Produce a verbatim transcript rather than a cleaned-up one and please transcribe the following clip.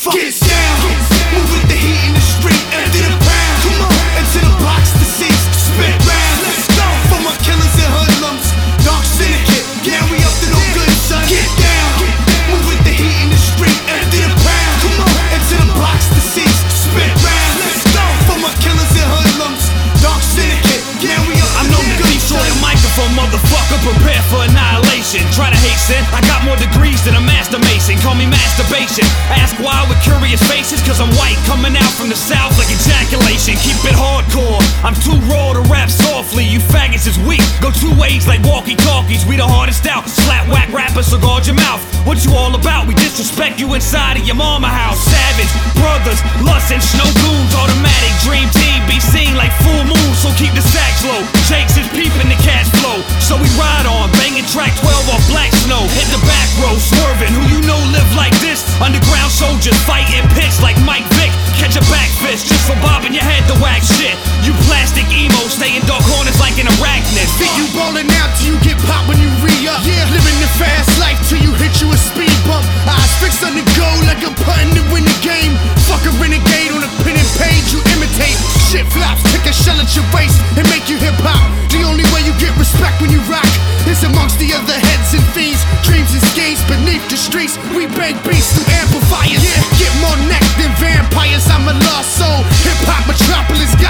motherfucker. Get down, move with the heat in the street, empty the pound. Come on, into the box, the seats, spit round. Let's go. For my killers and hoodlums, dark syndicate, yeah, we up to no good, son. Get down, move with the heat in the street, empty the pound. Come on, into the box, the seats, spit round. Let's go. For my killers and hoodlums, dark syndicate, yeah, we up to I'm no goody for the microphone, motherfucker, prepare for annihilation. Try to hate sin, I got more degrees than a master mason. Call me masturbation. Ask why with curious faces, cause I'm white coming out from the south like ejaculation. Keep it hardcore, I'm too raw to rap softly. You faggots is weak, go two ways like walkie-talkies. We the hardest out, slap whack rappers, so guard your mouth. What you all about? We disrespect you inside of your mama house. Savage, brothers, lust and snow goons. Automatic, dream team, be seen like full moon. So keep the sacks low, Jakes is peeping the cash flow. So we ride on, banging track twelve off Black Snow. Hit the back row, swerving, who you know live like this? Underground soldiers fighting pitch like Mike Vick. Catch a back fist just for bobbing your head to whack shit. You plastic emo, stay in dark corners like an arachnid. See you ballin' out till you get popped when you re-up. Yeah, living the fast life till you hit you a speed bump. Eyes fixed on the goal like I'm putting to win the game. Fuck a renegade on a pen and page, you imitate. Shit flops, take a shell at your waist and make you hip hop. The only way you get respect when you rock is amongst the other heads and fiends. Dreams and schemes beneath the streets. We bang beats through amplifiers. Yeah, get more neck than vampires. I'm a lost soul. Hip hop metropolis.